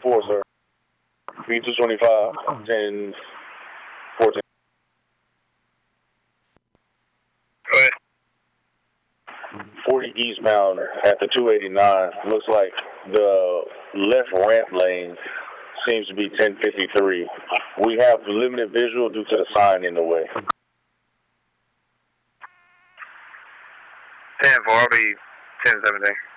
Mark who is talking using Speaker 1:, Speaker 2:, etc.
Speaker 1: 4, sir. B225, 10, 14.
Speaker 2: Go ahead.
Speaker 1: 40 eastbound at the 289. Looks like the left ramp lane seems to be 1053. We have limited visual due to the sign in the way.
Speaker 2: 10-4, I'll be 10-17.